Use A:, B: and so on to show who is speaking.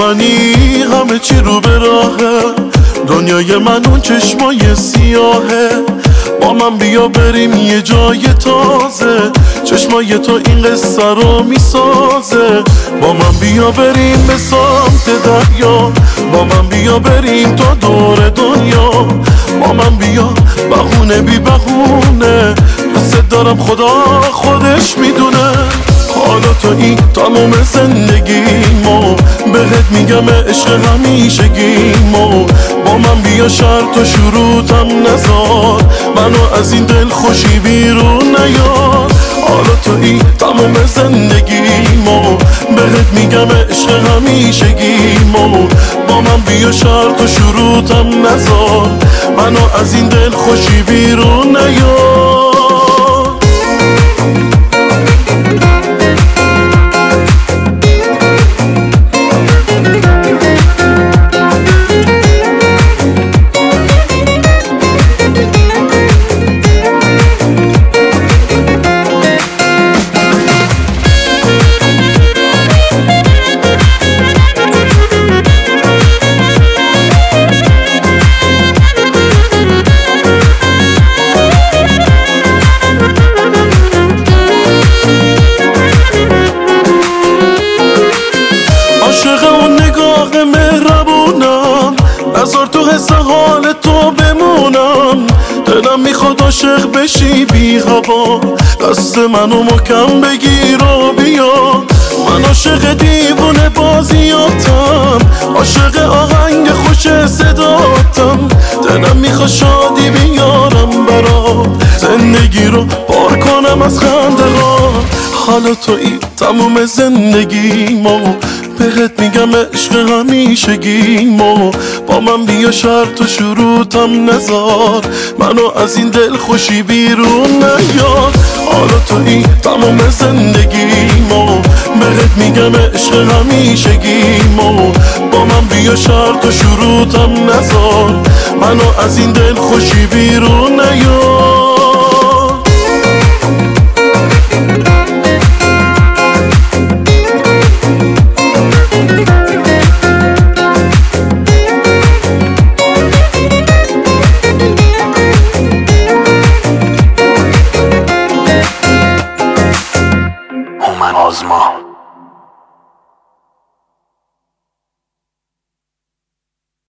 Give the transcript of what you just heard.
A: منی همه چی رو به راهه، دنیای من اون چشمای سیاهه. با من بیا بریم یه جای تازه، چشمای تو این قصه رو میسازه. با من بیا بریم به سمت دریا، با من بیا بریم تا دور دنیا. با من بیا بهونه بی بهونه، دوست دارم خدا خودش میدونه. حالا تو این تمام زندگیمو بهت میگم عشق همیشگیمو. با من بیا شرط و شروطم نذار، منو از این دل خوشی بیرون نیار. حالا تو این تمام زندگیمو بهت میگم عشق همیشگیمو. با من بیا شرط و شروطم نذار، منو از این دل خوشی بیرون نیار. نذار تو حس حال تو بمونم، دلم میخواد عاشق بشی بی هوا. دست منو محکم بگیر و بیا، من عاشق دیوونه بازیاتم، عاشق آهنگ خوش صداتم. دلم میخواد شادی بیارم برات، زندگی رو پر کنم از خنده ها. حالا تویی تموم زندگیمو بهت میگم عشق همیشگیمو. با من بیا شرط و شروطم نذار، منو از این دل خوشی بیرون نیار. حالا تویی تمام زندگیمو بهت میگم عشق همیشگیمو. با من بیا شرط و شروطم نذار، منو از این دل خوشی بیرون نیار.
B: آزما